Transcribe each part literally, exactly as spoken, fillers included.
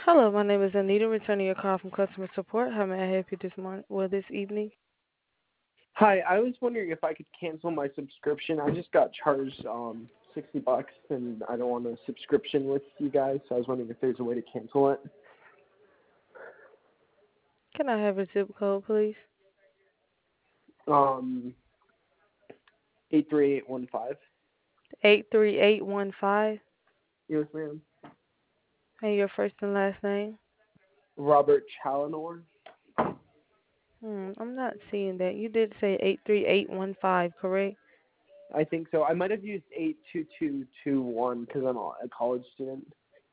Hello, my name is Anita, returning your call from customer support. How may I help you this morning? Well, this evening. Hi, I was wondering if I could cancel my subscription. I just got charged um sixty bucks, and I don't want a subscription with you guys, so I was wondering if there's a way to cancel it. Can I have a zip code, please? Um, eight three eight one five. Eight three eight one five. Yes, ma'am. And your first and last name? Robert Chalinor. Hmm, I'm not seeing that. You did say eight three eight one five, correct? I think so. I might have used eight two two two one because I'm a a college student.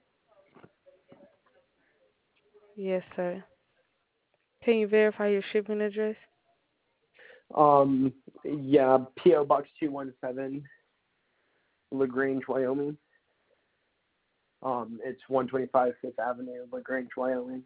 Yes, sir. Can you verify your shipping address? Um, yeah, P O Box two one seven, LaGrange, Wyoming. Um, it's one twenty five Fifth Avenue, LaGrange, Wyoming.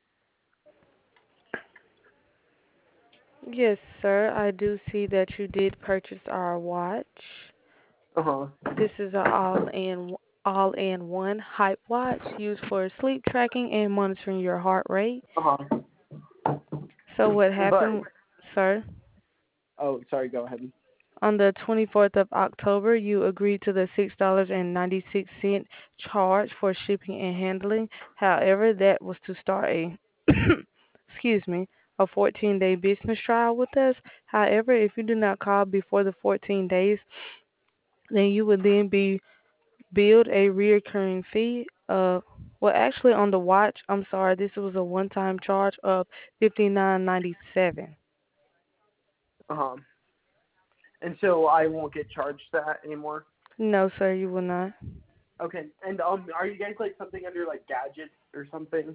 Yes, sir. I do see that you did purchase our watch. Uh huh. This is an all-in all-in-one hype watch used for sleep tracking and monitoring your heart rate. Uh huh. So what But happened, sir? oh, sorry. Go ahead. On the twenty-fourth of October, you agreed to the six dollars and ninety-six cents charge for shipping and handling. However, that was to start a excuse me, a fourteen-day business trial with us. However, if you do not call before the fourteen days, then you would then be billed a reoccurring fee of, well, actually on the watch, I'm sorry, this was a one-time charge of fifty-nine ninety-seven. Uh huh. And so I won't get charged that anymore. No, sir, you will not. Okay. And um, are you guys like something under like Gadget or something?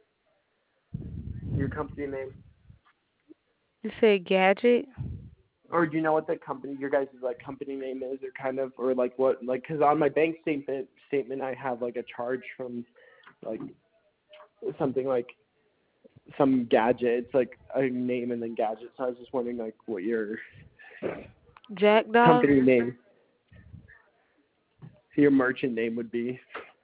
Your company name, You said gadget? or do you know what the company, your guys' like company name is, or kind of, or like what, like, because on my bank statement statement I have like a charge from like something like some Gadget. It's like a name and then Gadget. So I was just wondering like what your Jackdaw? company name, your merchant name would be.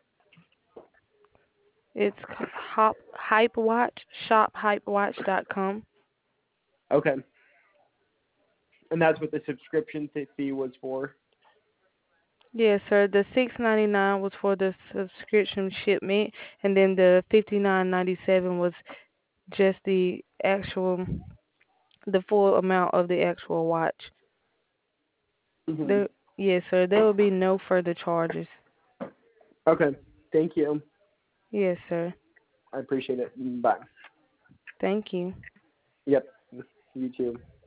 It's c- Hop Hype Watch, shop hype watch dot com. Okay. And that's what the subscription fee was for. Yes, sir. The six ninety nine was for the subscription shipment, and then the fifty nine ninety seven was just the actual, the full amount of the actual watch. Mhm. There, yes, sir. There will be no further charges. Okay. Thank you. Yes, sir. I appreciate it. Bye. Thank you. Yep. You too.